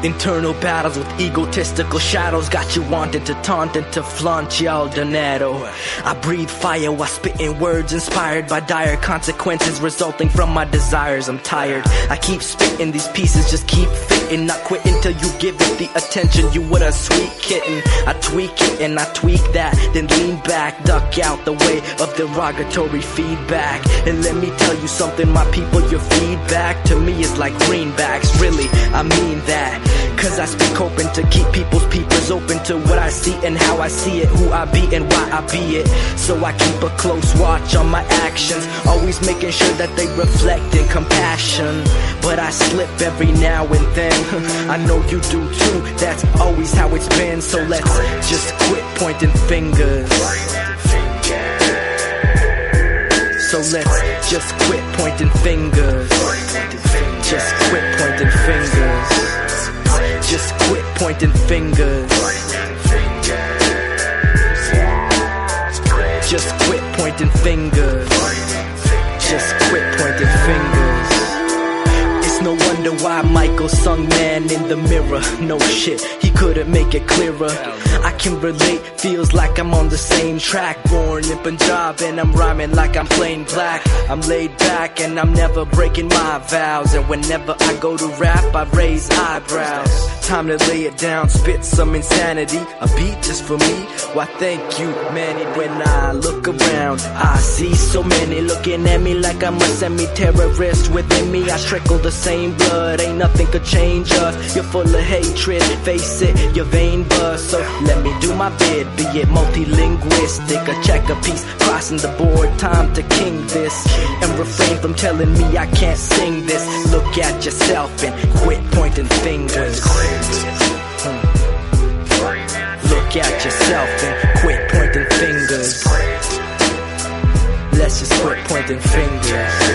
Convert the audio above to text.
Internal battles with egotistical shadows got you wanting to taunt and to flaunt y'all donato. I breathe fire while spitting words inspired by dire consequences resulting from my desires. I'm tired, I keep spitting these pieces, just keep fitting, not quitting till you give it the attention you would a sweet kitten. I tweak it and I tweak that, then lean back, duck out the way of derogatory feedback. And let me tell you something, my people, your feedback to me is like greenbacks. Really, I mean that. Cause I speak open to keep people's peepers open to what I see and how I see it, who I be and why I be it. So I keep a close watch on my actions, always making sure that they reflect in compassion. But I slip every now and then, I know you do too, that's always how it's been. So let's just quit pointing fingers. So let's just quit pointing fingers. Just quit pointing fingers. Just quit pointing fingers. Just quit pointing fingers. Just quit pointing fingers. It's no wonder why Michael sung Man in the Mirror. No shit, he couldn't make it clearer. I can relate, feels like I'm on the same track. Born in Punjab and I'm rhyming like I'm plain black. I'm laid back and I'm never breaking my vows. And whenever I go to rap, I raise eyebrows. Time to lay it down, spit some insanity. A beat just for me, why thank you, Manny. When I look around, I see so many looking at me like I'm a semi-terrorist. Within me, I trickle the same blood, ain't nothing could change us. You're full of hatred, face it, your vein buzz. So let me do my bit, be it multilinguistic. A check a piece, crossing the board, time to king this. And refrain from telling me I can't sing this. Look at yourself and quit pointing fingers. Look at yourself and quit pointing fingers. Let's just quit pointing fingers.